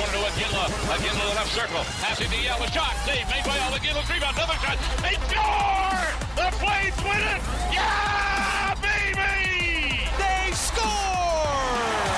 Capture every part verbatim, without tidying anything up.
corner to Aguila. Aguila left circle. Passing to Yell. A shot. Save made by Aguila. Rebound. Another shot. They score! The Flames win it! Yeah, baby! They score!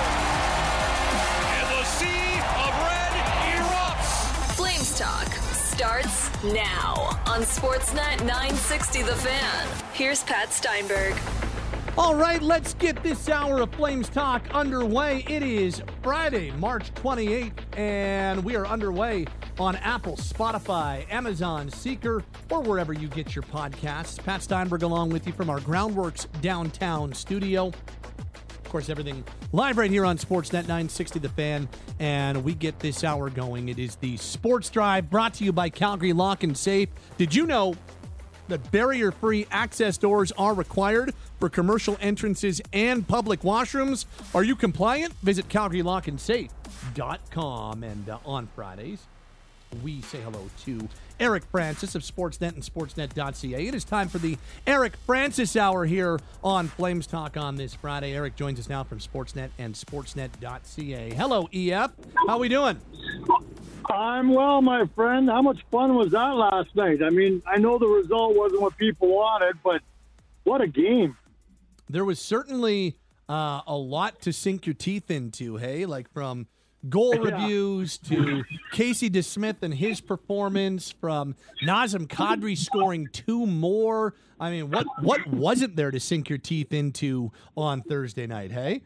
And the sea of red erupts. Flames Talk starts now on Sportsnet nine sixty The Fan. Here's Pat Steinberg. All right, let's get this hour of Flames Talk underway. It is Friday, March twenty-eighth, and we are underway on Apple, Spotify, Amazon, Seeker, or wherever you get your podcasts. Pat Steinberg along with you from our Groundworks downtown studio. Of course, everything live right here on Sportsnet nine sixty The Fan, and we get this hour going. It is the Sports Drive brought to you by Calgary Lock and Safe. Did you know that barrier-free access doors are required for commercial entrances and public washrooms? Are you compliant? Visit calgary lock and safe dot com. And uh, on Fridays, we say hello to Eric Francis of Sportsnet and sportsnet dot c a. It is time for the Eric Francis Hour here on Flames Talk on this Friday. Eric joins us now from Sportsnet and sportsnet dot c a. Hello, E F. How we doing? I'm well, my friend. How much fun was that last night? I mean, I know the result wasn't what people wanted, but what a game. There was certainly uh, a lot to sink your teeth into, hey? Like from goal yeah. reviews to Casey DeSmith and his performance, from Nazem Kadri scoring two more. I mean, what, what wasn't there to sink your teeth into on Thursday night, hey?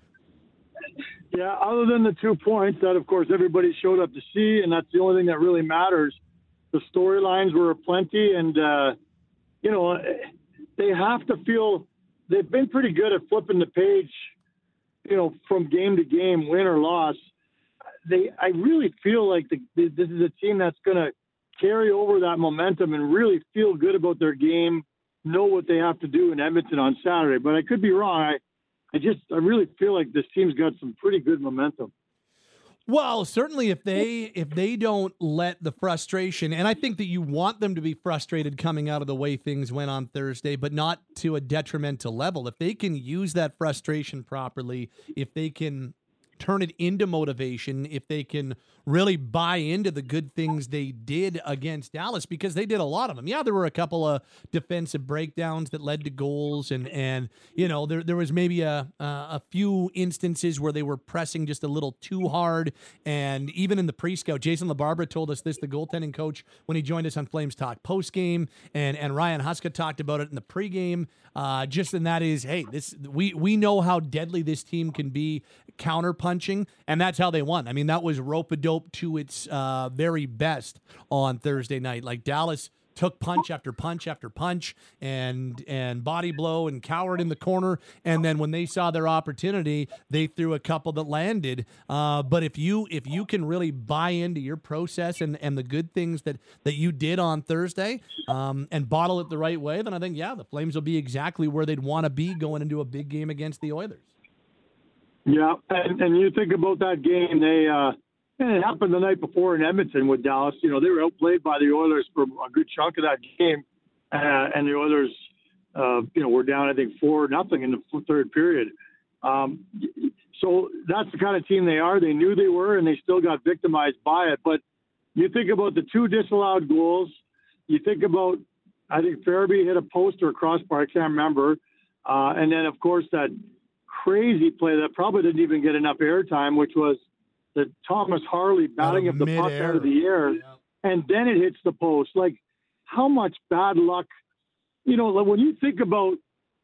Yeah, other than the two points that, of course, everybody showed up to see, and that's the only thing that really matters. The storylines were aplenty, and, uh, you know, they have to feel – they've been pretty good at flipping the page, you know, from game to game, win or loss. They, I really feel like the, this is a team that's going to carry over that momentum and really feel good about their game, know what they have to do in Edmonton on Saturday. But I could be wrong. I, I just, I really feel like this team's got some pretty good momentum. Well, certainly if they if they don't let the frustration, and I think that you want them to be frustrated coming out of the way things went on Thursday, but not to a detrimental level. If they can use that frustration properly, if they can turn it into motivation, if they can really buy into the good things they did against Dallas, because they did a lot of them. Yeah, there were a couple of defensive breakdowns that led to goals, and and you know there there was maybe a uh, a few instances where they were pressing just a little too hard. And even in the pre-scout, Jason LaBarbera told us this, the goaltending coach, when he joined us on Flames Talk post-game, and and Ryan Huska talked about it in the pregame. Uh, just and that is, hey, this we we know how deadly this team can be counter-punching, and that's how they won. I mean, that was rope-a-dope to its uh, very best on Thursday night. Like, Dallas took punch after punch after punch and and body blow and cowered in the corner, and then when they saw their opportunity, they threw a couple that landed. Uh, but if you if you can really buy into your process and, and the good things that, that you did on Thursday um, and bottle it the right way, then I think, yeah, the Flames will be exactly where they'd want to be going into a big game against the Oilers. Yeah, and, and you think about that game, they uh, and it happened the night before in Edmonton with Dallas. You know, they were outplayed by the Oilers for a good chunk of that game, uh, and the Oilers, uh, you know, were down, I think, four nothing in the third period. Um, so that's the kind of team they are. They knew they were, and they still got victimized by it. But you think about the two disallowed goals. You think about, I think Farabee hit a post or a crossbar, I can't remember. Uh, and then, of course, that crazy play that probably didn't even get enough airtime, which was the Thomas Harley batting up the puck out of the air, yeah. And then it hits the post. Like, how much bad luck, you know, when you think about,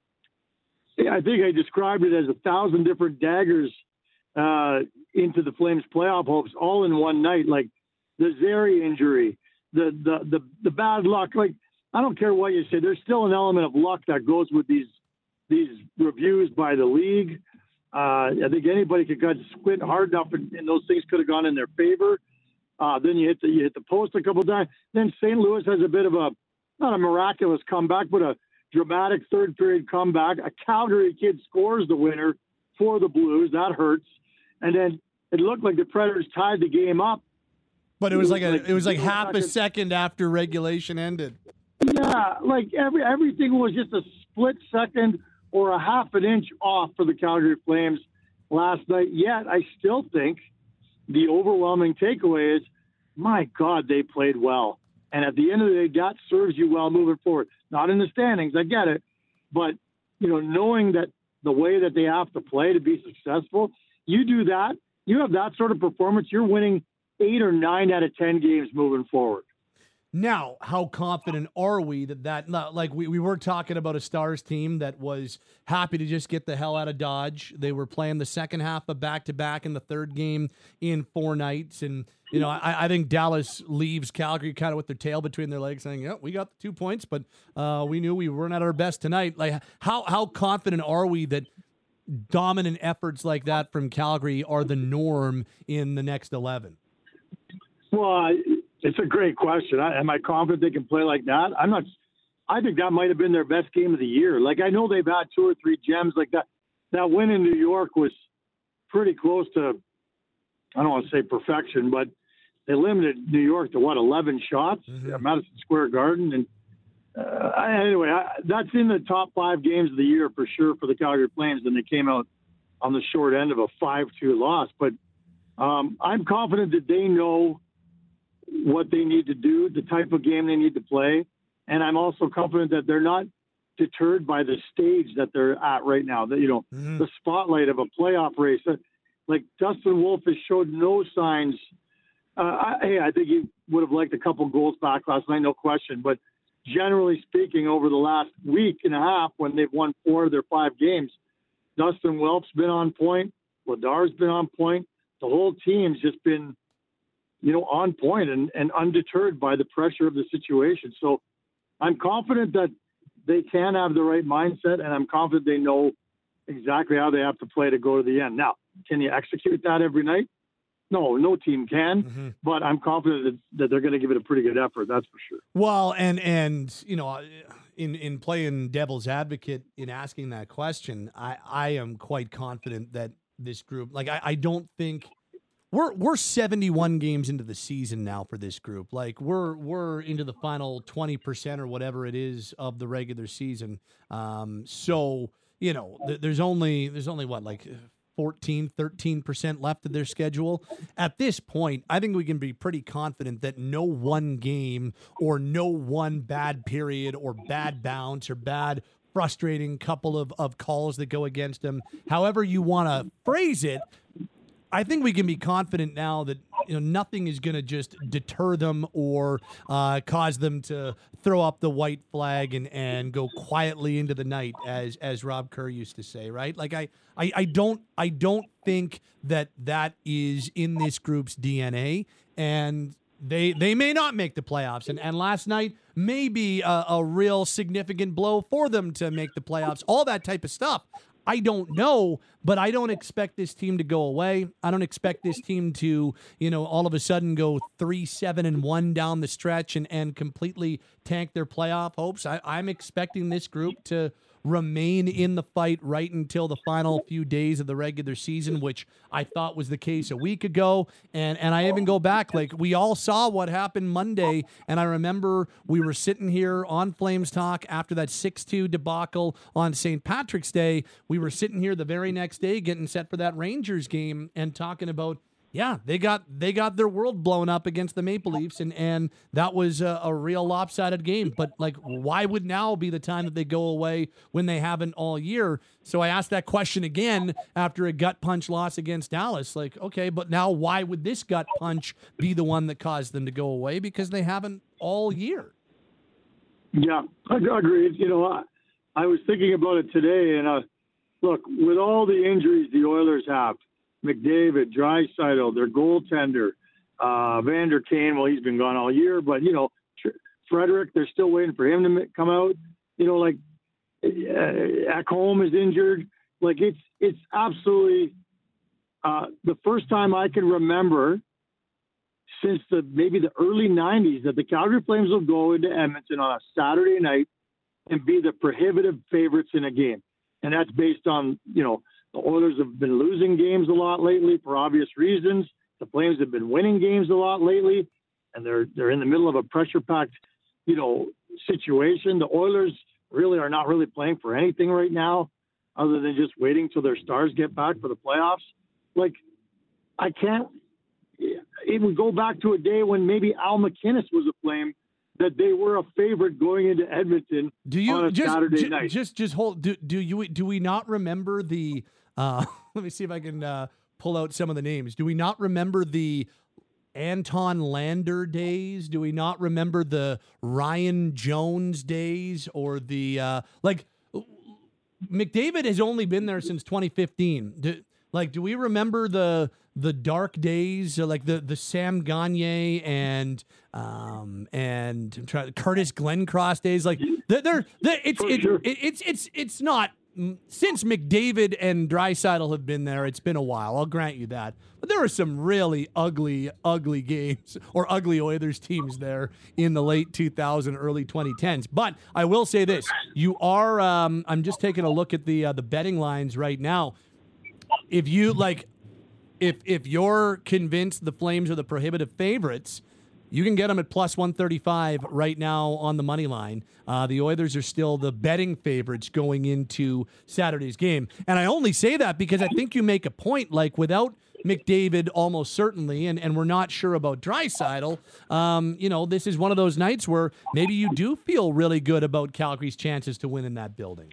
I think I described it as a thousand different daggers uh, into the Flames playoff hopes all in one night. Like the Zary injury, the, the, the, the bad luck. Like, I don't care what you say. There's still an element of luck that goes with these, these reviews by the league. Uh, I think anybody could get squint hard enough, and, and those things could have gone in their favor. Uh, then you hit the you hit the post a couple of times. Then Saint Louis has a bit of a not a miraculous comeback, but a dramatic third period comeback. A Calgary kid scores the winner for the Blues. That hurts. And then it looked like the Predators tied the game up. But it was like a it was like half a second after regulation ended. Yeah, like every everything was just a split second or a half an inch off for the Calgary Flames last night. Yet I still think the overwhelming takeaway is, my God, they played well. And at the end of the day, that serves you well moving forward. Not in the standings, I get it. But, you know, knowing that the way that they have to play to be successful, you do that, you have that sort of performance, you're winning eight or nine out of ten games moving forward. Now, how confident are we that that, like we, we were talking about a Stars team that was happy to just get the hell out of Dodge. They were playing the second half of back-to-back in the third game in four nights. And, you know, I, I think Dallas leaves Calgary kind of with their tail between their legs saying, yeah, we got the two points, but uh, we knew we weren't at our best tonight. Like, how, how confident are we that dominant efforts like that from Calgary are the norm in the next eleven? Well, I, it's a great question. I, am I confident they can play like that? I'm not. I think that might have been their best game of the year. Like, I know they've had two or three gems like that. That win in New York was pretty close to, I don't want to say perfection, but they limited New York to, what, eleven shots mm-hmm. at Madison Square Garden. And uh, anyway, I, that's in the top five games of the year for sure for the Calgary Flames, and they came out on the short end of a five two loss. But um, I'm confident that they know what they need to do, the type of game they need to play. And I'm also confident that they're not deterred by the stage that they're at right now, that, you know, mm-hmm. the spotlight of a playoff race. Like, Dustin Wolf has showed no signs. Uh, I, hey, I think he would have liked a couple goals back last night, no question. But generally speaking, over the last week and a half, when they've won four of their five games, Dustin Wolf's been on point. Ladar's been on point. The whole team's just been, you know, on point and, and undeterred by the pressure of the situation. So I'm confident that they can have the right mindset, and I'm confident they know exactly how they have to play to go to the end. Now, can you execute that every night? No, no team can, mm-hmm. but I'm confident that, that they're going to give it a pretty good effort. That's for sure. Well, and, and, you know, in, in playing devil's advocate in asking that question, I, I am quite confident that this group, like, I, I don't think, We're we're seventy-one games into the season now for this group. Like, we're we're into the final twenty percent or whatever it is of the regular season. Um, so, you know, th- there's only there's only what, like fourteen, thirteen percent left of their schedule. At this point, I think we can be pretty confident that no one game or no one bad period or bad bounce or bad frustrating couple of, of calls that go against them, however you want to phrase it, I think we can be confident now that, you know, nothing is going to just deter them or uh, cause them to throw up the white flag and, and go quietly into the night, as as Rob Kerr used to say, right? Like I, I, I don't I don't think that that is in this group's D N A, and they they may not make the playoffs. And and last night may be a, a real significant blow for them to make the playoffs. All that type of stuff. I don't know, but I don't expect this team to go away. I don't expect this team to, you know, all of a sudden go three, seven, and one down the stretch and, and completely tank their playoff hopes. I, I'm expecting this group to remain in the fight right until the final few days of the regular season, which I thought was the case a week ago. And and I even go back, like, we all saw what happened Monday, and I remember we were sitting here on Flames Talk after that six two debacle on Saint Patrick's Day. We were sitting here the very next day getting set for that Rangers game and talking about, yeah, they got they got their world blown up against the Maple Leafs, and, and that was a, a real lopsided game. But, like, why would now be the time that they go away when they haven't all year? So I asked that question again after a gut punch loss against Dallas. Like, okay, but now why would this gut punch be the one that caused them to go away? Because they haven't all year. Yeah, I agree. You know, I, I was thinking about it today, and uh, look, with all the injuries the Oilers have, McDavid, Draisaitl, their goaltender, uh, Vander Kane, well, he's been gone all year, but, you know, Frederick, they're still waiting for him to come out. You know, like, uh, Ekholm is injured. Like, it's it's absolutely uh, the first time I can remember since the maybe the early nineties that the Calgary Flames will go into Edmonton on a Saturday night and be the prohibitive favorites in a game. And that's based on, you know, the Oilers have been losing games a lot lately for obvious reasons. The Flames have been winning games a lot lately, and they're they're in the middle of a pressure-packed, you know, situation. The Oilers really are not really playing for anything right now other than just waiting till their stars get back for the playoffs. Like, I can't it would go back to a day when maybe Al McInnes was a Flame, that they were a favorite going into Edmonton do you, on a just, Saturday ju- night. Just, just hold. Do, do you? Do we not remember the? Uh, let me see if I can uh, pull out some of the names. Do we not remember the Anton Lander days? Do we not remember the Ryan Jones days or the uh, like? McDavid has only been there since twenty fifteen. Do, like, do we remember the the dark days, uh, like the the Sam Gagner and um and I'm trying, Curtis Glencross days? Like, they're, they're, they're it's it, sure. it, it's it's it's not since McDavid and Draisaitl have been there. It's been a while. I'll grant you that. But there were some really ugly, ugly games or ugly Oilers teams there in the late two thousand, early twenty tens. But I will say this: you are. Um, I'm just taking a look at the uh, the betting lines right now. If you like, if if you're convinced the Flames are the prohibitive favorites, you can get them at plus one thirty-five right now on the money line. Uh, the Oilers are still the betting favorites going into Saturday's game. And I only say that because I think you make a point, like without McDavid almost certainly, and, and we're not sure about Draisaitl, um, you know, this is one of those nights where maybe you do feel really good about Calgary's chances to win in that building.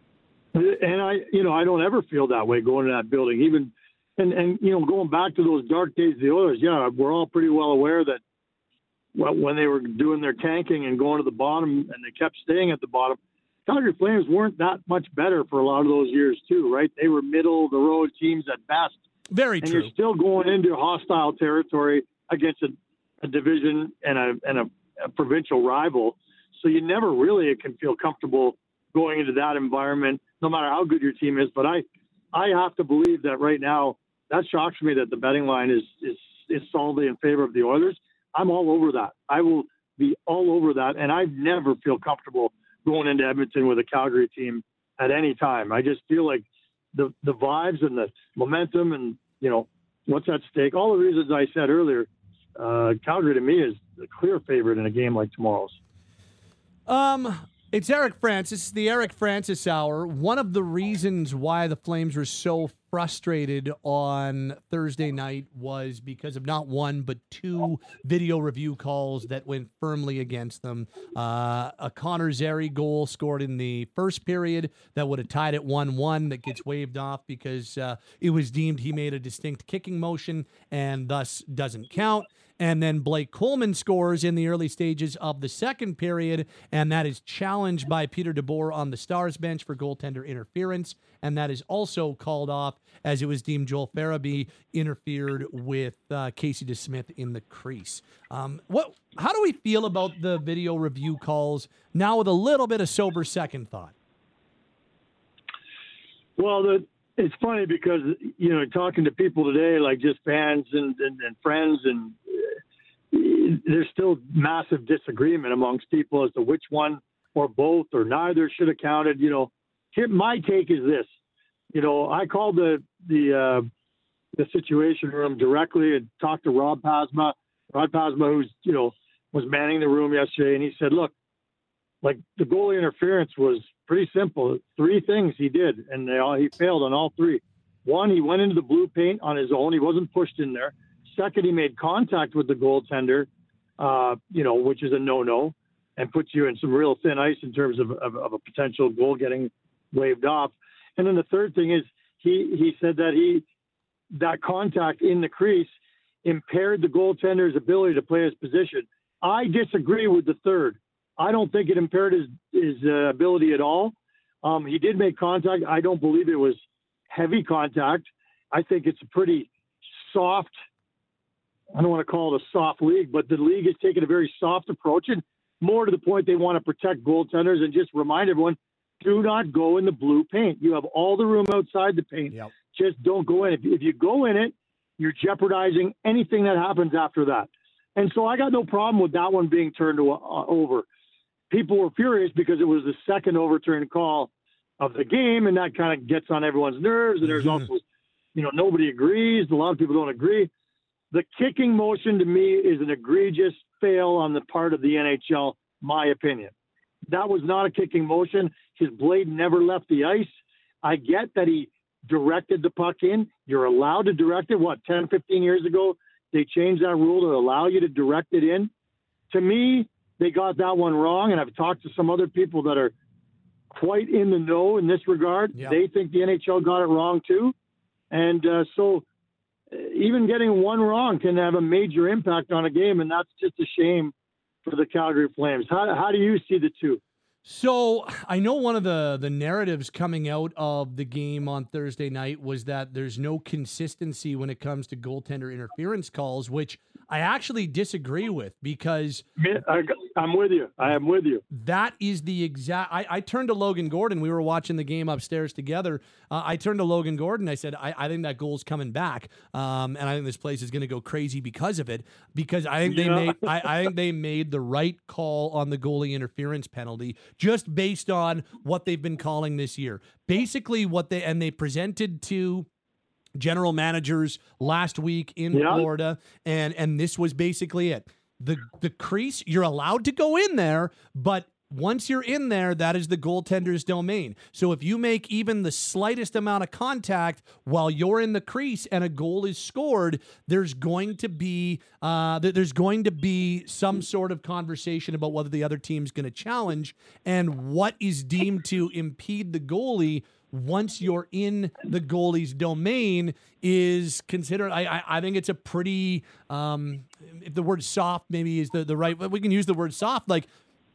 And I, you know, I don't ever feel that way going to that building. Even, and, and you know, going back to those dark days of the Oilers, yeah, we're all pretty well aware that when they were doing their tanking and going to the bottom and they kept staying at the bottom, Calgary Flames weren't that much better for a lot of those years too, right? They were middle of the road teams at best. Very and true. You're still going into hostile territory against a, a division and a and a, a provincial rival. So you never really can feel comfortable going into that environment, no matter how good your team is. But I, I have to believe that right now, that shocks me that the betting line is is is solidly in favor of the Oilers. I'm all over that. I will be all over that, and I never feel comfortable going into Edmonton with a Calgary team at any time. I just feel like the the vibes and the momentum and, you know, what's at stake, all the reasons I said earlier, uh, Calgary to me is the clear favorite in a game like tomorrow's. Um, it's Eric Francis, the Eric Francis Hour. One of the reasons why the Flames were so frustrated on Thursday night was because of not one, but two video review calls that went firmly against them. Uh, a Connor Zary goal scored in the first period that would have tied it one one that gets waved off because uh, it was deemed he made a distinct kicking motion and thus doesn't count. And then Blake Coleman scores in the early stages of the second period, and that is challenged by Peter DeBoer on the Stars bench for goaltender interference, and that is also called off as it was deemed Joel Farabee interfered with uh, Casey DeSmith in the crease. Um, what? How do we feel about the video review calls now with a little bit of sober second thought? Well, the, it's funny because, you know, talking to people today, like just fans and, and, and friends, and uh, there's still massive disagreement amongst people as to which one or both or neither should have counted. You know, here, my take is this. You know, I called the the uh, the Situation Room directly and talked to Rob Pasma. Rob Pasma, who's, you know, was manning the room yesterday, and he said, look, like the goalie interference was pretty simple. Three things he did, and they all, he failed on all three. One, he went into the blue paint on his own. He wasn't pushed in there. Second, he made contact with the goaltender, uh, you know, which is a no-no, and puts you in some real thin ice in terms of, of, of a potential goal getting waved off. And then the third thing is he, he said that he that contact in the crease impaired the goaltender's ability to play his position. I disagree with the third. I don't think it impaired his, his uh, ability at all. Um, he did make contact. I don't believe it was heavy contact. I think it's a pretty soft, I don't want to call it a soft league, but the league has taken a very soft approach, and more to the point, they want to protect goaltenders and just remind everyone, do not go in the blue paint. You have all the room outside the paint. Yep. Just don't go in. If, if you go in it, you're jeopardizing anything that happens after that. And so I got no problem with that one being turned to, uh, over. People were furious because it was the second overturned call of the game, and that kind of gets on everyone's nerves. And there's also, you know, nobody agrees. A lot of people don't agree. The kicking motion to me is an egregious fail on the part of the N H L, my opinion. That was not a kicking motion. His blade never left the ice. I get that he directed the puck in. You're allowed to direct it. What, ten, fifteen years ago, they changed that rule to allow you to direct it in. To me, they got that one wrong, and I've talked to some other people that are quite in the know in this regard. Yep. They think the N H L got it wrong too. And uh, so even getting one wrong can have a major impact on a game, and that's just a shame for the Calgary Flames. How, how do you see the two? So I know one of the, the narratives coming out of the game on Thursday night was that there's no consistency when it comes to goaltender interference calls, which I actually disagree with because I, I'm with you. I am with you. That is the exact. I, I turned to Logan Gordon. We were watching the game upstairs together. Uh, I turned to Logan Gordon. I said, I, I think that goal's coming back, um, and I think this place is going to go crazy because of it. Because I think they Yeah. made. I, I think they made the right call on the goalie interference penalty, just based on what they've been calling this year. Basically, what they and they presented to general managers last week in Yeah. Florida, and and this was basically it. The the crease, you're allowed to go in there, but once you're in there, that is the goaltender's domain. So if you make even the slightest amount of contact while you're in the crease and a goal is scored, there's going to be uh, there's going to be some sort of conversation about whether the other team's going to challenge and what is deemed to impede the goalie once you're in the goalie's domain is considered. I, I I think it's a pretty um, if the word soft maybe is the the right. We can use the word soft like.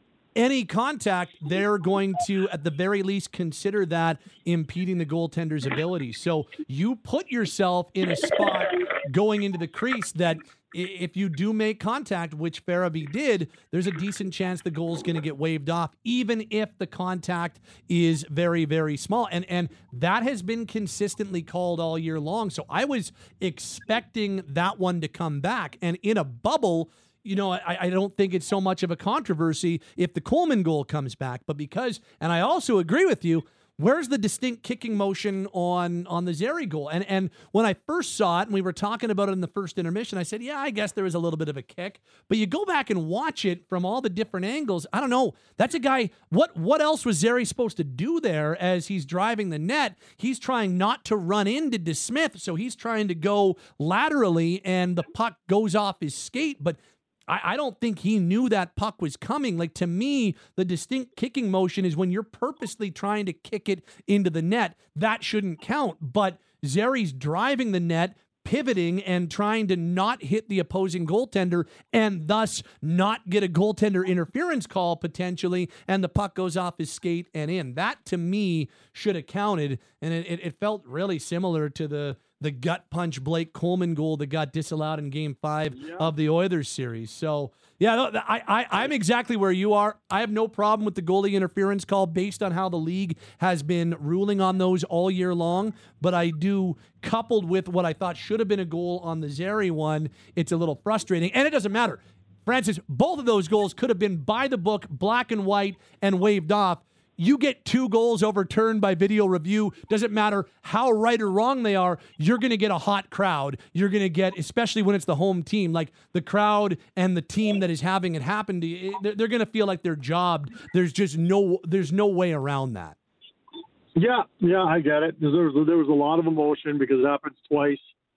Any contact, they're going to, at the very least, consider that impeding the goaltender's ability. So you put yourself in a spot going into the crease that if you do make contact, which Farabee did, there's a decent chance the goal's going to get waved off, even if the contact is very, very small. And and that has been consistently called all year long. So I was expecting that one to come back. And in a bubble, you know, I, I don't think it's so much of a controversy if the Coleman goal comes back, but because, and I also agree with you, where's the distinct kicking motion on on the Zary goal? And and when I first saw it, and we were talking about it in the first intermission, I said, yeah, I guess there was a little bit of a kick. But you go back and watch it from all the different angles. I don't know. That's a guy. What what else was Zary supposed to do there as he's driving the net? He's trying not to run into DeSmith, so he's trying to go laterally, and the puck goes off his skate. But I don't think he knew that puck was coming. Like, to me, the distinct kicking motion is when you're purposely trying to kick it into the net. That shouldn't count. But Zary's driving the net, pivoting, and trying to not hit the opposing goaltender and thus not get a goaltender interference call potentially, and the puck goes off his skate and in. That, to me, should have counted, and it, it, it felt really similar to the the gut punch Blake Coleman goal that got disallowed in game five yeah. of the Oilers series. So, yeah, no, I, I, I'm exactly where you are. I have no problem with the goalie interference call based on how the league has been ruling on those all year long. But I do, coupled with what I thought should have been a goal on the Zary one, it's a little frustrating. And it doesn't matter. Francis, both of those goals could have been by the book, black and white, and waved off. You get two goals overturned by video review. Doesn't matter how right or wrong they are, you're going to get a hot crowd. You're going to get, especially when it's the home team, like the crowd and the team that is having it happen to you, they're, they're going to feel like they're jobbed. There's just no, there's no way around that. Yeah, yeah, I get it. There was, there was a lot of emotion because it happens twice.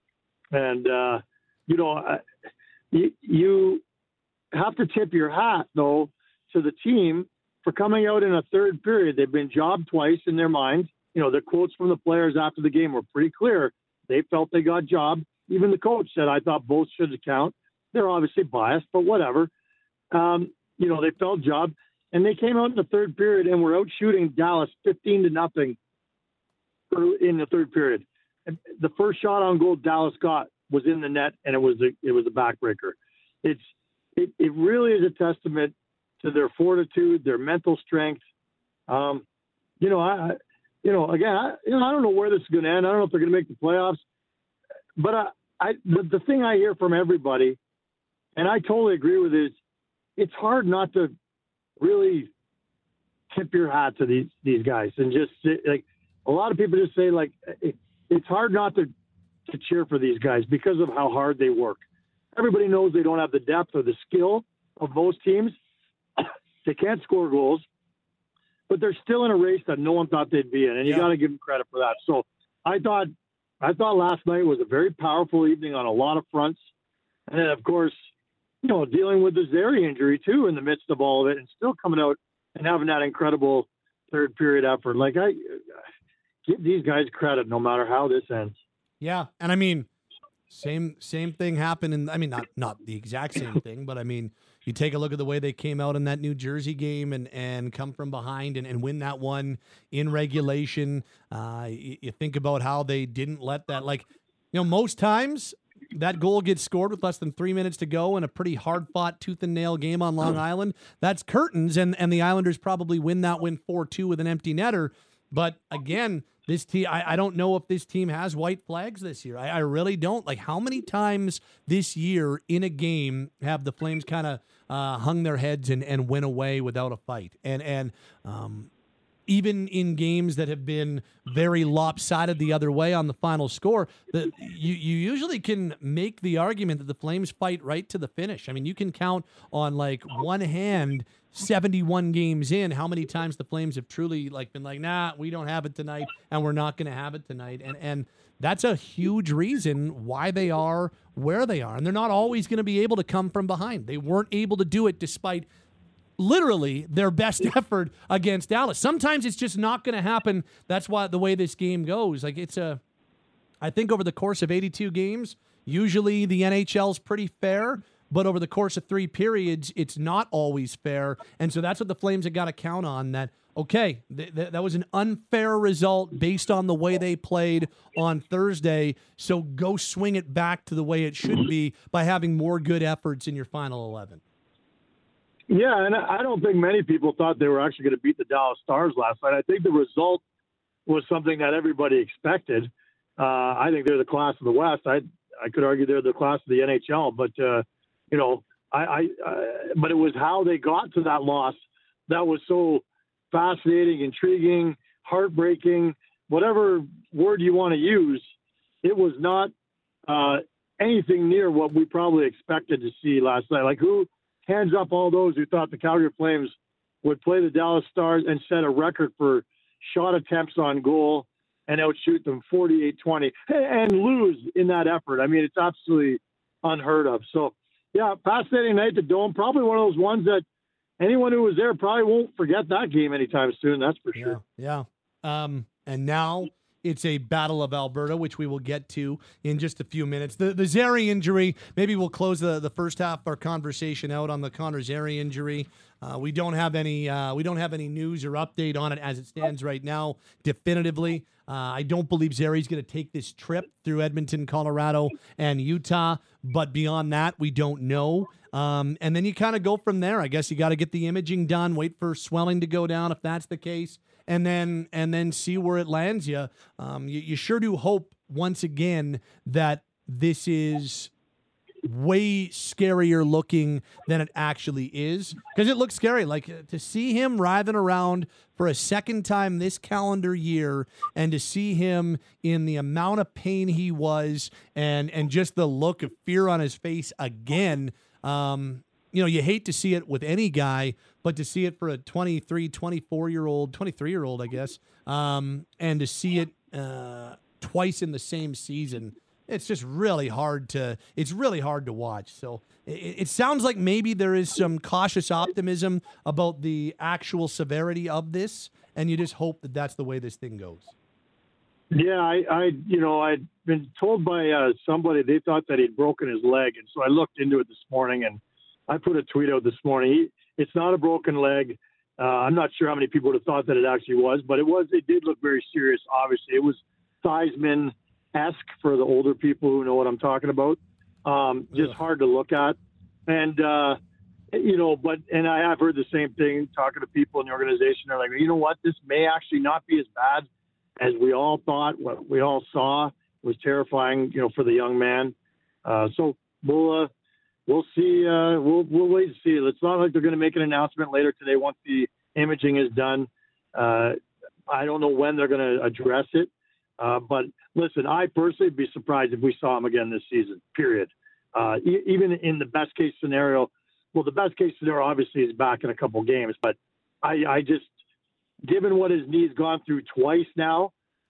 And, uh, you know, I, you, you have to tip your hat, though, to the team for coming out in a third period. They've been jobbed twice in their minds. You know, the quotes from the players after the game were pretty clear. They felt they got jobbed. Even the coach said, I thought both should count. They're obviously biased, but whatever. Um, you know, they felt jobbed. And they came out in the third period and were out shooting Dallas fifteen to nothing in the third period. And the first shot on goal Dallas got was in the net, and it was a, it was a backbreaker. It's it, it really is a testament to their fortitude, their mental strength. Um, you know, I, you know, again, I, you know, I don't know where this is going to end. I don't know if they're going to make the playoffs, but I, I, the, the thing I hear from everybody, and I totally agree with it, is it's hard not to really tip your hat to these, these guys and just say, like, a lot of people just say like, it, it's hard not to, to cheer for these guys because of how hard they work. Everybody knows they don't have the depth or the skill of most teams. They can't score goals, but they're still in a race that no one thought they'd be in, and you yeah. got to give them credit for that. So I thought, I thought last night was a very powerful evening on a lot of fronts. And then, of course, you know, dealing with the Zary injury, too, in the midst of all of it, and still coming out and having that incredible third period effort. Like, I give these guys credit no matter how this ends. Yeah, and I mean, same same thing happened in, I mean, not not the exact same thing, but I mean, you take a look at the way they came out in that New Jersey game and, and come from behind and, and win that one in regulation. Uh, you, you think about how they didn't let that, like, you know, most times that goal gets scored with less than three minutes to go in a pretty hard-fought tooth-and-nail game on Long Island. That's curtains, and, and the Islanders probably win that win four two with an empty netter. But, again, this team, I, I don't know if this team has white flags this year. I, I really don't. Like, how many times this year in a game have the Flames kind of uh, hung their heads and, and went away without a fight? And, and um, even in games that have been very lopsided the other way on the final score, the, you, you usually can make the argument that the Flames fight right to the finish. I mean, you can count on, like, one hand seventy-one games in, how many times the Flames have truly like been like, nah, we don't have it tonight, and we're not going to have it tonight. And and that's a huge reason why they are where they are. And they're not always going to be able to come from behind. They weren't able to do it despite literally their best effort against Dallas. Sometimes it's just not going to happen. That's why the way this game goes. Like it's a, I think over the course of eighty-two games, usually the N H L's pretty fair. But over the course of three periods, it's not always fair. And so that's what the Flames have got to count on, that, okay, th- th- that was an unfair result based on the way they played on Thursday. So go swing it back to the way it should be by having more good efforts in your final eleven. Yeah, and I don't think many people thought they were actually going to beat the Dallas Stars last night. I think the result was something that everybody expected. Uh, I think they're the class of the West. I I could argue they're the class of the N H L, but uh, you know, I, I uh, but it was how they got to that loss that was so fascinating, intriguing, heartbreaking, whatever word you want to use. It was not uh, anything near what we probably expected to see last night. Like, who hands up all those who thought the Calgary Flames would play the Dallas Stars and set a record for shot attempts on goal and outshoot them forty-eight twenty and lose in that effort? I mean, it's absolutely unheard of. So, yeah, fascinating night at the Dome. Probably one of those ones that anyone who was there probably won't forget that game anytime soon. That's for sure. Yeah. yeah. Um, and now it's a Battle of Alberta, which we will get to in just a few minutes. The the Zary injury, maybe we'll close the, the first half of our conversation out on the Connor Zary injury. Uh, we don't have any uh, we don't have any news or update on it as it stands right now, definitively. Uh, I don't believe Zary's going to take this trip through Edmonton, Colorado, and Utah. But beyond that, we don't know. Um, and then you kind of go from there. I guess you got to get the imaging done, wait for swelling to go down if that's the case, and then and then see where it lands you. Um, you, you sure do hope once again that this is way scarier looking than it actually is, because it looks scary. Like, to see him writhing around for a second time this calendar year, and to see him in the amount of pain he was, and and just the look of fear on his face again. Um, you know, you hate to see it with any guy, but to see it for a twenty-three, twenty-four year old, twenty-three year old, I guess, um, and to see it uh, twice in the same season, it's just really hard to, it's really hard to watch. So it, it sounds like maybe there is some cautious optimism about the actual severity of this, and you just hope that that's the way this thing goes. Yeah, I, I you know, I'd been told by uh, somebody they thought that he'd broken his leg, and so I looked into it this morning, and I put a tweet out this morning. He, it's not a broken leg. Uh, I'm not sure how many people would have thought that it actually was, but it was. It did look very serious. Obviously, it was Theismann-esque for the older people who know what I'm talking about. Um, just yeah. hard to look at, and uh, you know, but and I have heard the same thing talking to people in the organization. They're like, you know what, this may actually not be as bad as we all thought. What we all saw was terrifying, you know, for the young man. Uh, so we'll uh, we'll see. Uh, we'll we'll wait and see. It's not like they're going to make an announcement later today once the imaging is done. Uh, I don't know when they're going to address it. Uh, but listen, I personally would be surprised if we saw him again this season, period. Uh, e- even in the best case scenario, well, the best case scenario obviously is back in a couple games, but I, I just, given what his knee's gone through twice now,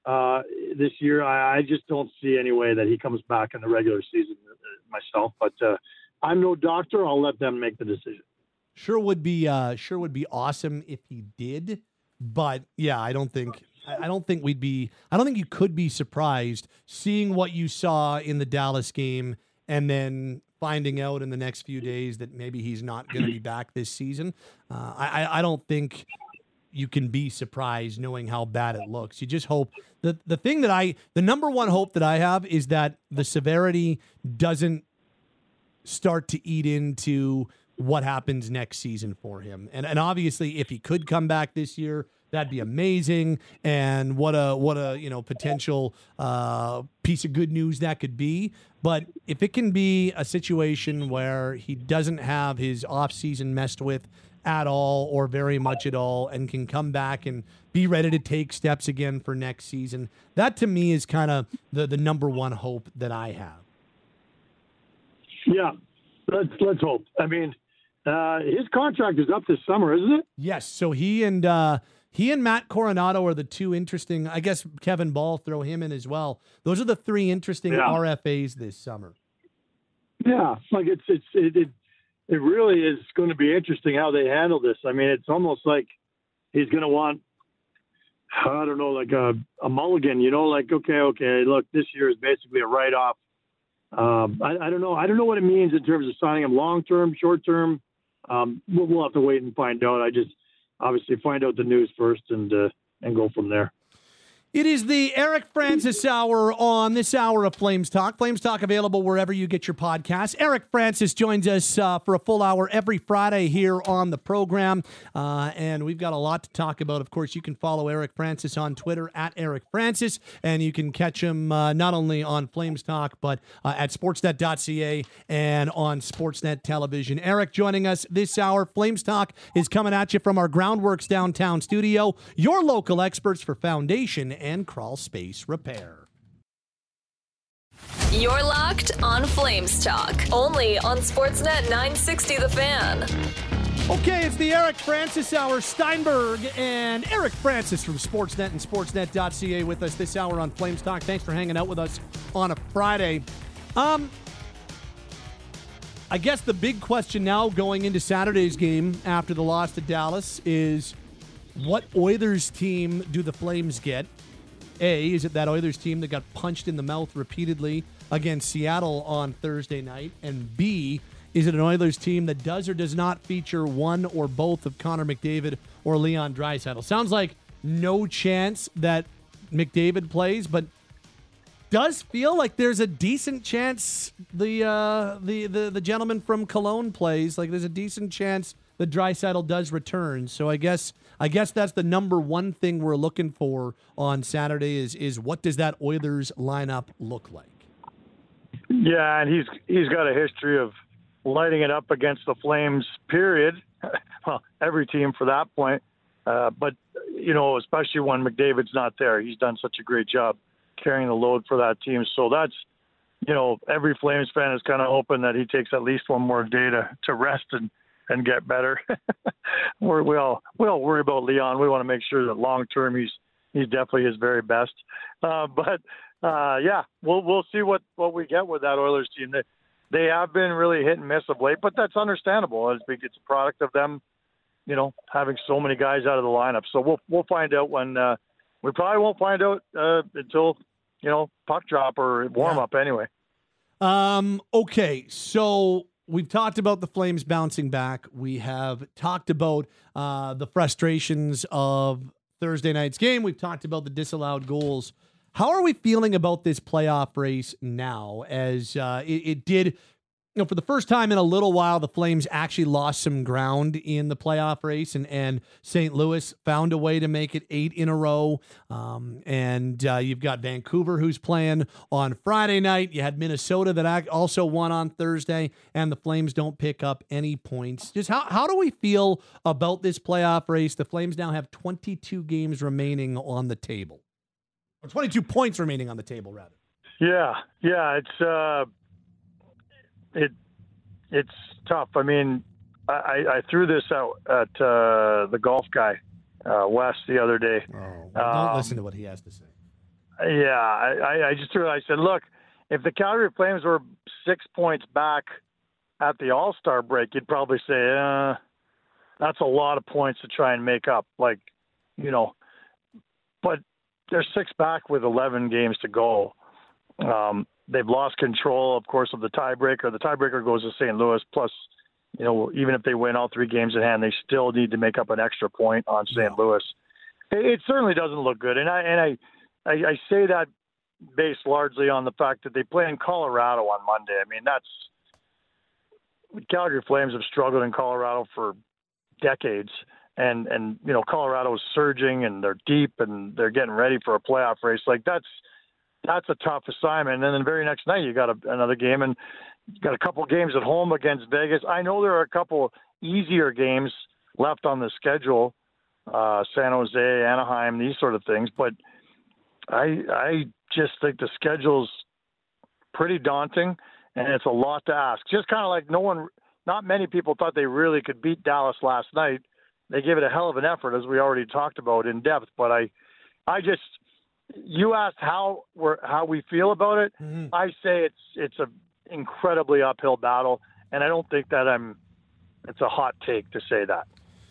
uh, this year. I, I just don't see any way that he comes back in the regular season myself. But uh, I'm no doctor. I'll let them make the decision. Sure would be uh, sure would be awesome if he did, but yeah, I don't think I don't think we'd be I don't think you could be surprised seeing what you saw in the Dallas game and then finding out in the next few days that maybe he's not going to be back this season. Uh, I I don't think you can be surprised knowing how bad it looks. You just hope the the thing that I the number one hope that I have is that the severity doesn't start to eat into what happens next season for him. And and obviously if he could come back this year, that'd be amazing. And what a what a you know potential uh, piece of good news that could be. But if it can be a situation where he doesn't have his off season messed with at all or very much at all and can come back and be ready to take steps again for next season, that to me is kind of the, the number one hope that I have. Yeah, let's let's hope. I mean, Uh, his contract is up this summer, isn't it? Yes. So he and uh, he and Matt Coronado are the two interesting. I guess Kevin Ball, throw him in as well. Those are the three interesting yeah. R F As this summer. Yeah, like it's it's it, it it really is going to be interesting how they handle this. I mean, it's almost like he's going to want I don't know, like a, a mulligan. You know, like okay, okay, look, this year is basically a write off. Um, I, I don't know. I don't know what it means in terms of signing him long term, short term. Um, we'll, we'll have to wait and find out. I just obviously find out the news first and uh, and go from there. It is the Eric Francis Hour on this hour of Flames Talk. Flames Talk available wherever you get your podcasts. Eric Francis joins us uh, for a full hour every Friday here on the program. Uh, and we've got a lot to talk about. Of course, you can follow Eric Francis on Twitter at Eric Francis. And you can catch him uh, not only on Flames Talk, but uh, at sportsnet dot c a and on Sportsnet Television. Eric joining us this hour. Flames Talk is coming at you from our Groundworks downtown studio. Your local experts for foundation and crawl space repair. You're locked on Flames Talk, only on Sportsnet nine sixty The Fan. Okay, it's the Eric Francis Hour. Steinberg and Eric Francis from Sportsnet and sportsnet dot c a with us this hour on Flames Talk. Thanks for hanging out with us on a Friday. Um, I guess the big question now going into Saturday's game after the loss to Dallas is, what Oilers team do the Flames get? A, is it that Oilers team that got punched in the mouth repeatedly against Seattle on Thursday night? And B, is it an Oilers team that does or does not feature one or both of Connor McDavid or Leon Draisaitl? Sounds like no chance that McDavid plays, but does feel like there's a decent chance the uh, the, the the gentleman from Cologne plays. Like there's a decent chance that Draisaitl does return. So I guess I guess that's the number one thing we're looking for on Saturday is is what does that Oilers lineup look like? Yeah, and he's he's got a history of lighting it up against the Flames, period. Well, every team for that point. Uh, but, you know, especially when McDavid's not there, he's done such a great job carrying the load for that team. So that's, you know, every Flames fan is kind of hoping that he takes at least one more day to, to rest and, and get better. We're, we all we all worry about Leon. We want to make sure that long term he's he's definitely his very best. Uh, but uh, yeah, we'll we'll see what, what we get with that Oilers team. They they have been really hit and miss of late, but that's understandable. It's it's a product of them, you know, having so many guys out of the lineup. So we'll we'll find out when uh, we probably won't find out uh, until you know puck drop or warm up yeah. anyway. Um. Okay. So we've talked about the Flames bouncing back. We have talked about uh, the frustrations of Thursday night's game. We've talked about the disallowed goals. How are we feeling about this playoff race now? As uh, it, it did, you know, for the first time in a little while, the Flames actually lost some ground in the playoff race, and, and Saint Louis found a way to make it eight in a row. Um, and uh, you've got Vancouver, who's playing on Friday night. You had Minnesota that also won on Thursday, and the Flames don't pick up any points. Just how, how do we feel about this playoff race? The Flames now have twenty-two games remaining on the table. Or twenty-two points remaining on the table, rather. Yeah, yeah, it's uh, it it's tough. I mean, I, I threw this out at uh, the golf guy, uh, Wes, the other day. Oh, well, don't um, listen to what he has to say. Yeah, I, I just threw it. I said, look, if the Calgary Flames were six points back at the All-Star break, you'd probably say, uh, that's a lot of points to try and make up. Like, you know, but they're six back with eleven games to go. Um, they've lost control, of course, of the tiebreaker. The tiebreaker goes to Saint Louis. Plus, you know, even if they win all three games in hand, they still need to make up an extra point on Saint Louis. It, it certainly doesn't look good. And I, and I, I, I say that based largely on the fact that they play in Colorado on Monday. I mean, that's – Calgary Flames have struggled in Colorado for decades. And, and you know, Colorado is surging, and they're deep, and they're getting ready for a playoff race. Like, that's that's a tough assignment. And then the very next night you got a, another game, and you got a couple games at home against Vegas. I know there are a couple easier games left on the schedule, uh, San Jose, Anaheim, these sort of things. But – I I just think the schedule's pretty daunting, and it's a lot to ask. Just kind of like no one, not many people thought they really could beat Dallas last night. They gave it a hell of an effort, as we already talked about in depth. But I, I just, you asked how we're how we feel about it. Mm-hmm. I say it's it's a incredibly uphill battle, and I don't think that I'm. It's a hot take to say that.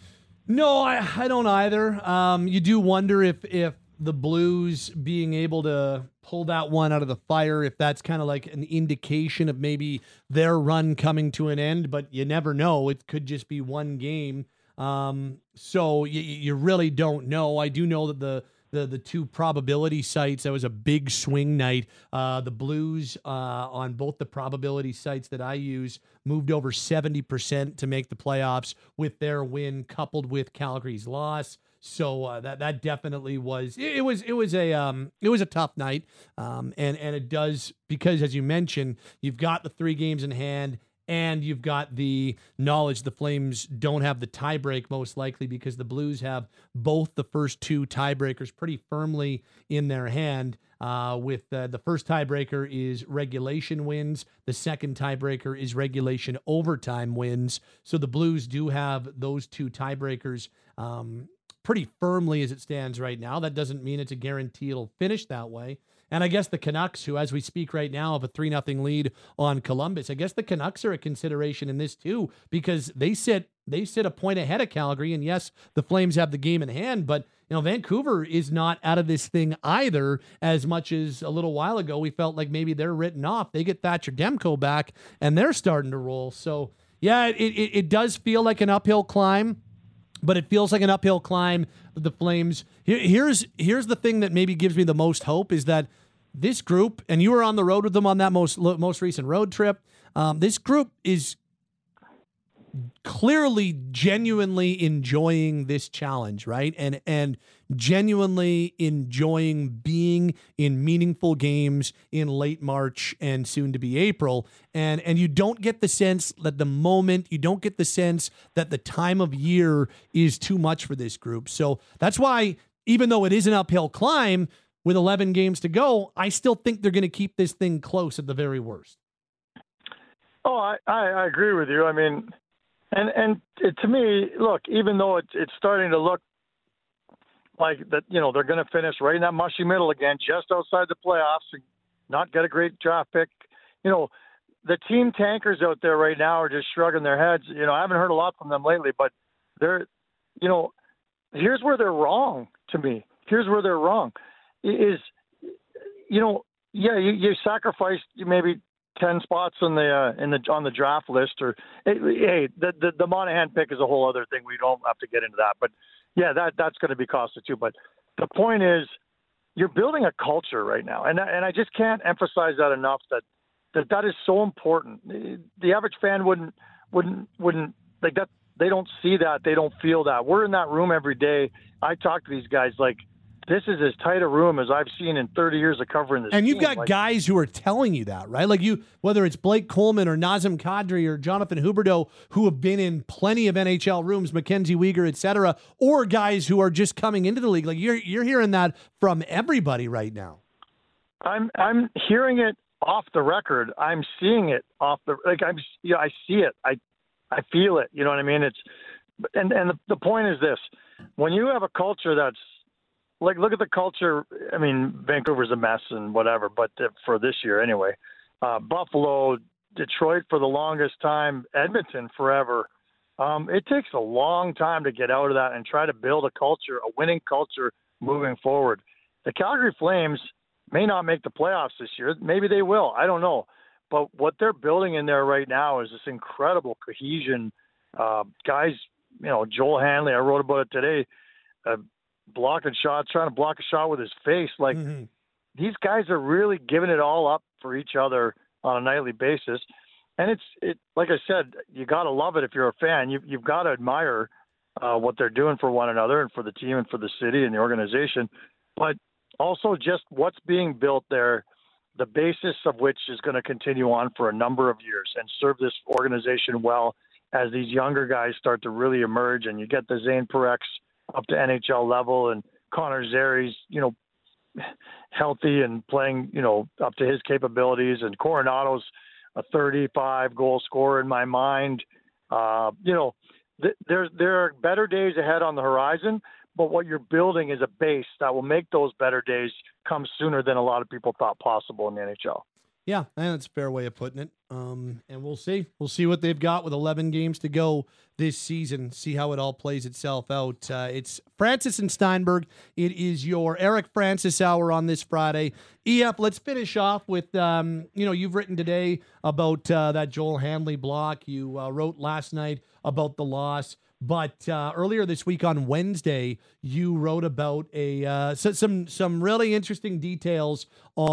No, I I don't either. Um, you do wonder if if. the Blues being able to pull that one out of the fire, if that's kind of like an indication of maybe their run coming to an end, but you never know. It could just be one game. Um, so you, you really don't know. I do know that the, the, the two probability sites, that was a big swing night. Uh, the Blues uh, on both the probability sites that I use moved over seventy percent to make the playoffs with their win coupled with Calgary's loss. So uh, that that definitely was it, it was it was a um it was a tough night, um and and it does, because as you mentioned, you've got the three games in hand, and you've got the knowledge the Flames don't have the tiebreak, most likely because the Blues have both the first two tiebreakers pretty firmly in their hand. Uh, with uh, the first tiebreaker is regulation wins, the second tiebreaker is regulation overtime wins. So the Blues do have those two tiebreakers Um, pretty firmly as it stands right now. That doesn't mean it's a guarantee it'll finish that way. And I guess the Canucks, who as we speak right now have a three nothing lead on Columbus, I guess the Canucks are a consideration in this too, because they sit they sit a point ahead of Calgary. And yes, the Flames have the game in hand, but you know, Vancouver is not out of this thing either, as much as a little while ago we felt like maybe they're written off. They get Thatcher Demko back and they're starting to roll. So yeah, it, it, it does feel like an uphill climb. But it feels like an uphill climb. The Flames. Here, here's here's the thing that maybe gives me the most hope is that this group, and you were on the road with them on that most most recent road trip. Um, this group is clearly, genuinely enjoying this challenge, right? And and genuinely enjoying being in meaningful games in late March and soon to be April. And and you don't get the sense that the moment, you don't get the sense that the time of year is too much for this group. So that's why, even though it is an uphill climb with eleven games to go, I still think they're going to keep this thing close at the very worst. Oh, I, I, I agree with you. I mean, and and it, to me, look, even though it's it's starting to look like that, you know, they're going to finish right in that mushy middle again, just outside the playoffs, and not get a great draft pick. You know, the team tankers out there right now are just shrugging their heads. You know, I haven't heard a lot from them lately, but they're, you know, here's where they're wrong to me. Here's where they're wrong is, you know, yeah, you, you sacrificed maybe ten spots in the uh, in the on the draft list, or hey, the, the the Monahan pick is a whole other thing. We don't have to get into that, but yeah, that that's going to be costed too. But the point is, you're building a culture right now, and and I just can't emphasize that enough. That that that is so important. The average fan wouldn't wouldn't wouldn't like that. They don't see that. They don't feel that. We're in that room every day. I talk to these guys like, this is as tight a room as I've seen in thirty years of covering this. And you've team. got like, guys who are telling you that, right? Like you, whether it's Blake Coleman or Nazem Kadri or Jonathan Huberdeau, who have been in plenty of N H L rooms, Mackenzie Weegar, et cetera, or guys who are just coming into the league. Like you're you're hearing that from everybody right now. I'm I'm hearing it off the record. I'm seeing it off the like I'm you know, I see it. I I feel it. You know what I mean? It's and and the, the point is this: when you have a culture that's like look at the culture. I mean, Vancouver's a mess and whatever, but for this year anyway, uh, Buffalo, Detroit for the longest time, Edmonton forever. Um, it takes a long time to get out of that and try to build a culture, a winning culture moving forward. The Calgary Flames may not make the playoffs this year. Maybe they will. I don't know. But what they're building in there right now is this incredible cohesion. Uh, guys, you know, Joel Hanley, I wrote about it today, uh, blocking shots, trying to block a shot with his face. Like, mm-hmm. These guys are really giving it all up for each other on a nightly basis. And it's, it, like I said, you got to love it if you're a fan. You, you've got to admire uh, what they're doing for one another and for the team and for the city and the organization. But also just what's being built there, the basis of which is going to continue on for a number of years and serve this organization well as these younger guys start to really emerge, and you get the Zane Parek's up to N H L level and Connor Zeri's, you know, healthy and playing, you know, up to his capabilities, and Coronado's a thirty-five goal scorer in my mind. Uh, you know, th- there, there are better days ahead on the horizon, but what you're building is a base that will make those better days come sooner than a lot of people thought possible in the N H L. Yeah, that's a fair way of putting it. Um, and we'll see. We'll see what they've got with eleven games to go this season, see how it all plays itself out. Uh, it's Francis and Steinberg. It is your Eric Francis Hour on this Friday. E F, let's finish off with, um, you know, you've written today about uh, that Joel Hanley block. You uh, wrote last night about the loss. But uh, earlier this week on Wednesday, you wrote about a uh, so, some some really interesting details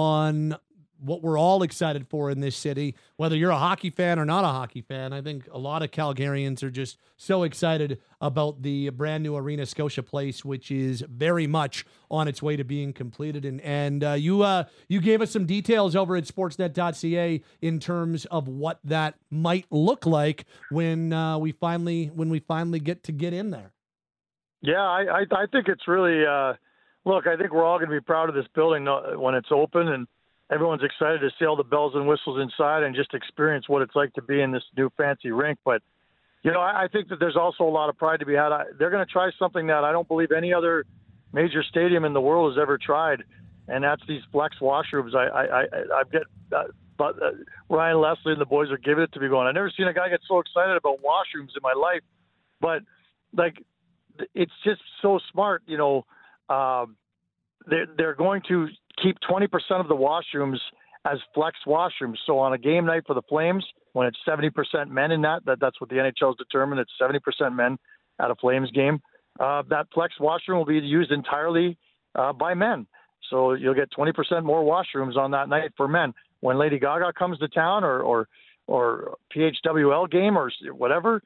on what we're all excited for in this city, whether you're a hockey fan or not a hockey fan. I think a lot of Calgarians are just so excited about the brand new arena, Scotia Place, which is very much on its way to being completed. And and uh, you uh, you gave us some details over at sportsnet dot c a in terms of what that might look like when uh, we finally when we finally get to get in there. Yeah, I I, I think it's really uh, look. I think we're all going to be proud of this building when it's open, and everyone's excited to see all the bells and whistles inside and just experience what it's like to be in this new fancy rink. But, you know, I, I think that there's also a lot of pride to be had. I, they're going to try something that I don't believe any other major stadium in the world has ever tried, and that's these flex washrooms. I I, I, I get uh, but, uh, Ryan Leslie and the boys are giving it to me going, I've never seen a guy get so excited about washrooms in my life. But, like, it's just so smart, you know. Um, they're, they're going to keep twenty percent of the washrooms as flex washrooms. So on a game night for the Flames, when it's seventy percent men in that, that that's what the N H L has determined, it's seventy percent men at a Flames game, uh, that flex washroom will be used entirely uh, by men. So you'll get twenty percent more washrooms on that night for men. When Lady Gaga comes to town or or, or P H W L game or whatever,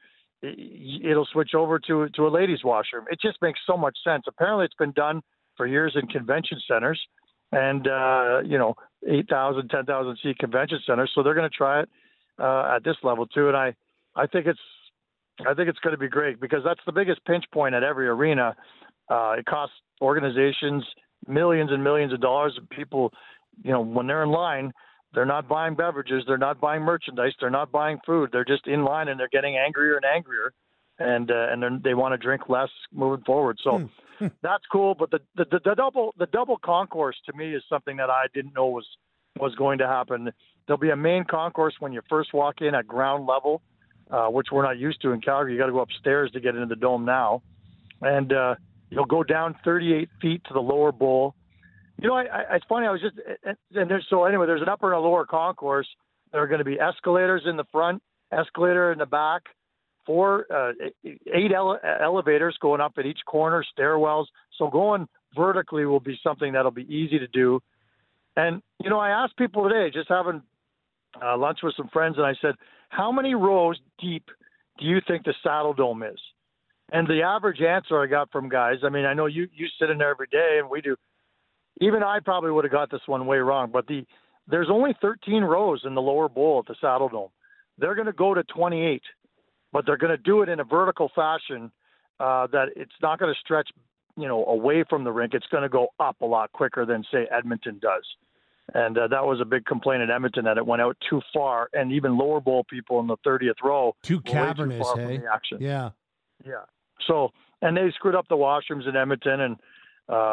it'll switch over to, to a ladies' washroom. It just makes so much sense. Apparently it's been done for years in convention centers. And, uh, you know, eight thousand, ten thousand seat convention centers. So they're going to try it uh, at this level, too. And I, I think it's I think it's going to be great because that's the biggest pinch point at every arena. Uh, it costs organizations millions and millions of dollars. And people, you know, when they're in line, they're not buying beverages. They're not buying merchandise. They're not buying food. They're just in line and they're getting angrier and angrier. And uh, and they want to drink less moving forward. So. Hmm. That's cool, but the, the the double the double concourse to me is something that I didn't know was was going to happen. There'll be a main concourse when you first walk in at ground level, uh, which we're not used to in Calgary. You got to go upstairs to get into the dome now, and uh, you'll go down thirty-eight feet to the lower bowl. You know, I, I, it's funny. I was just and there's so anyway. There's an upper and a lower concourse. There are going to be escalators in the front, escalator in the back. Four, uh, eight ele- elevators going up at each corner, stairwells. So going vertically will be something that'll be easy to do. And, you know, I asked people today, just having uh, lunch with some friends, and I said, how many rows deep do you think the Saddle Dome is? And the average answer I got from guys, I mean, I know you, you sit in there every day, and we do. Even I probably would have got this one way wrong, but the there's only thirteen rows in the lower bowl at the Saddle Dome. They're going to go to twenty-eight. But they're going to do it in a vertical fashion uh, that it's not going to stretch, you know, away from the rink. It's going to go up a lot quicker than, say, Edmonton does. And uh, that was a big complaint in Edmonton that it went out too far. And even lower bowl people in the thirtieth row too cavernous, too far hey? from the action. Yeah. Yeah. So, and they screwed up the washrooms in Edmonton. And, uh,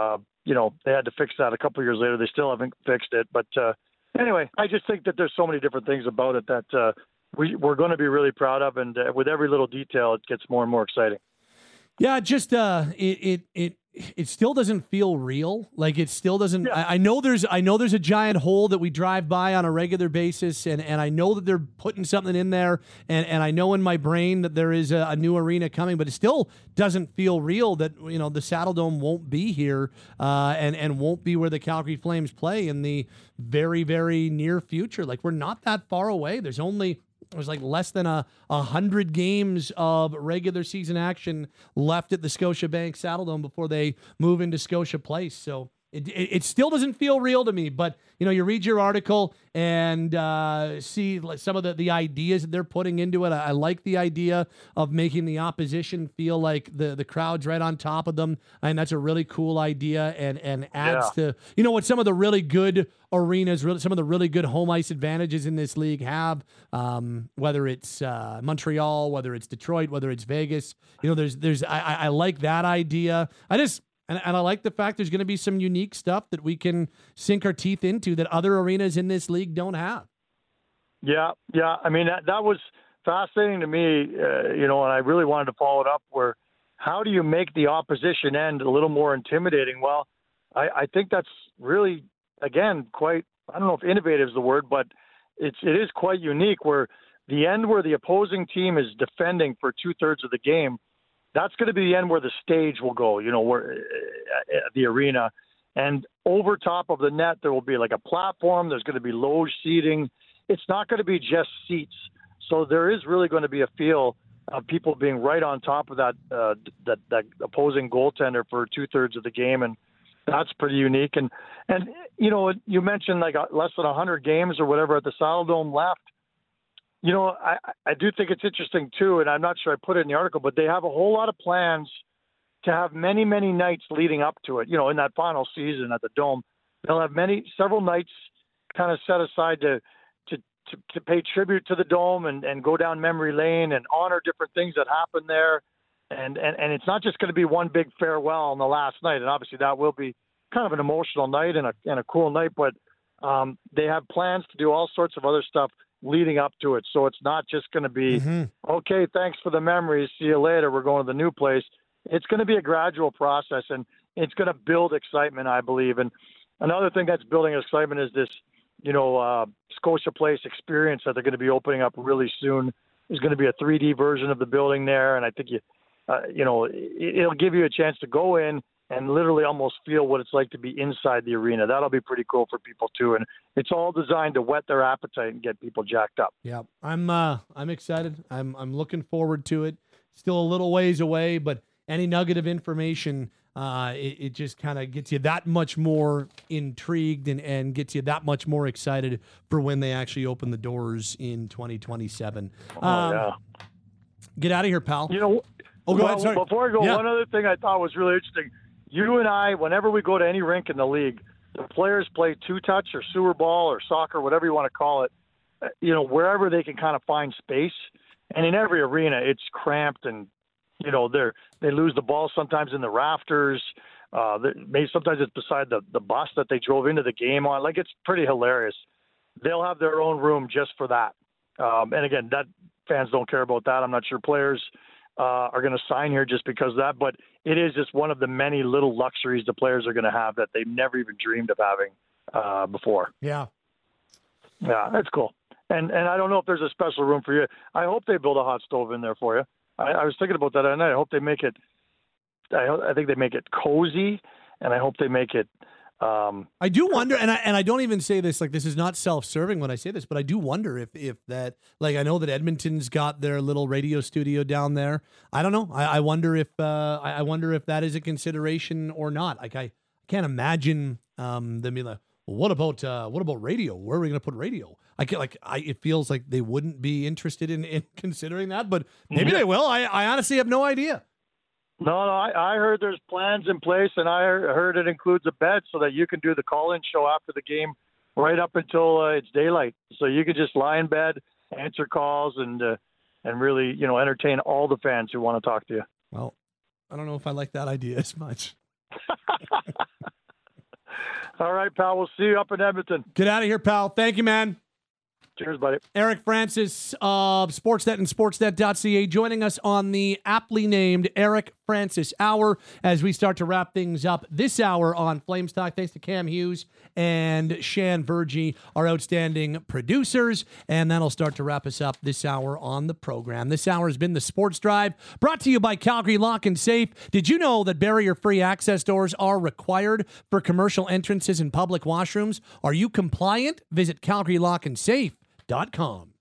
you know, they had to fix that a couple of years later. They still haven't fixed it. But uh, anyway, I just think that there's so many different things about it that uh, we, we're going to be really proud of. And uh, with every little detail, it gets more and more exciting. Yeah, just uh, it it it it still doesn't feel real. Like it still doesn't. Yeah. I, I know there's I know there's a giant hole that we drive by on a regular basis, and, and I know that they're putting something in there, and, and I know in my brain that there is a, a new arena coming, but it still doesn't feel real. That you know the Saddle Dome won't be here, uh, and and won't be where the Calgary Flames play in the very very near future. Like we're not that far away. There's only. There's like less than a, a hundred games of regular season action left at the Scotiabank Saddledome before they move into Scotia Place. So it, it, it still doesn't feel real to me, but you know, you read your article and uh, see some of the, the ideas that they're putting into it. I, I like the idea of making the opposition feel like the, the crowd's right on top of them. And that's a really cool idea and, and adds Yeah. to, you know, what some of the really good arenas, really, some of the really good home ice advantages in this league have, um, whether it's uh, Montreal, whether it's Detroit, whether it's Vegas. You know, there's, there's, I, I like that idea. I just, and, and I like the fact there's going to be some unique stuff that we can sink our teeth into that other arenas in this league don't have. Yeah, yeah. I mean, that, that was fascinating to me, uh, you know, and I really wanted to follow it up where how do you make the opposition end a little more intimidating? Well, I, I think that's really, again, quite, I don't know if innovative is the word, but it's, it is quite unique where the end where the opposing team is defending for two thirds of the game, that's going to be the end where the stage will go, you know, where uh, the arena. And over top of the net, there will be like a platform. There's going to be loge seating. It's not going to be just seats. So there is really going to be a feel of people being right on top of that uh, that, that opposing goaltender for two thirds of the game. And that's pretty unique. And, and you know, you mentioned like less than one hundred games or whatever at the Saddle Dome left. You know, I, I do think it's interesting, too, and I'm not sure I put it in the article, but they have a whole lot of plans to have many, many nights leading up to it. You know, in that final season at the Dome, they'll have many, several nights kind of set aside to to, to, to pay tribute to the Dome and, and go down memory lane and honor different things that happened there. And, and, and it's not just going to be one big farewell on the last night, and obviously that will be kind of an emotional night and a, and a cool night, but um, they have plans to do all sorts of other stuff leading up to it. So it's not just going to be, mm-hmm. okay, thanks for the memories. See you later. We're going to the new place. It's going to be a gradual process, and it's going to build excitement, I believe. And another thing that's building excitement is this, you know, uh, Scotia Place experience that they're going to be opening up really soon. There's going to be a three D version of the building there. And I think, you, uh, you know, it, it'll give you a chance to go in and literally almost feel what it's like to be inside the arena. That'll be pretty cool for people too. And it's all designed to whet their appetite and get people jacked up. Yeah, I'm uh, I'm excited. I'm I'm looking forward to it. Still a little ways away, but any nugget of information, uh, it, it just kind of gets you that much more intrigued and, and gets you that much more excited for when they actually open the doors in twenty twenty-seven. Oh, um, yeah. Get out of here, pal. You know, oh, go well, ahead. Sorry. Before I go, yeah. one other thing I thought was really interesting. You and I, whenever we go to any rink in the league, the players play two-touch or sewer ball or soccer, whatever you want to call it, you know, wherever they can kind of find space. And in every arena, it's cramped and, you know, they're, they lose the ball sometimes in the rafters. Uh, maybe sometimes it's beside the, the bus that they drove into the game on. Like, it's pretty hilarious. They'll have their own room just for that. Um, and, again, that fans don't care about that. I'm not sure players uh, are going to sign here just because of that. But it is just one of the many little luxuries the players are going to have that they've never even dreamed of having uh, before. Yeah. Yeah, that's cool. And and I don't know if there's a special room for you. I hope they build a hot stove in there for you. I, I was thinking about that at night. I hope they make it, I, I think they make it cozy, and I hope they make it. Um, I do wonder, and I and I don't even say this, like, this is not self-serving when I say this, but I do wonder if if that, like, I know that Edmonton's got their little radio studio down there. I don't know. I, I wonder if uh, I, I wonder if that is a consideration or not. Like, I can't imagine um, them being like, well, what about uh, what about radio? Where are we going to put radio? I get like I it feels like they wouldn't be interested in, in considering that, but maybe yeah. they will. I, I honestly have no idea. No, no, I, I heard there's plans in place, and I heard it includes a bed so that you can do the call-in show after the game right up until uh, it's daylight. So you can just lie in bed, answer calls, and uh, and really, you know, entertain all the fans who want to talk to you. Well, I don't know if I like that idea as much. All right, pal. We'll see you up in Edmonton. Get out of here, pal. Thank you, man. Cheers, buddy. Eric Francis of Sportsnet and sportsnet dot c a joining us on the aptly named Eric Francis Hour as we start to wrap things up this hour on Flames Talk. Thanks to Cam Hughes and Shan Vergy, our outstanding producers. And that'll start to wrap us up this hour on the program. This hour has been the Sports Drive, brought to you by Calgary Lock and Safe. Did you know that barrier-free access doors are required for commercial entrances and public washrooms? Are you compliant? Visit Calgary Lock and Safe dot com.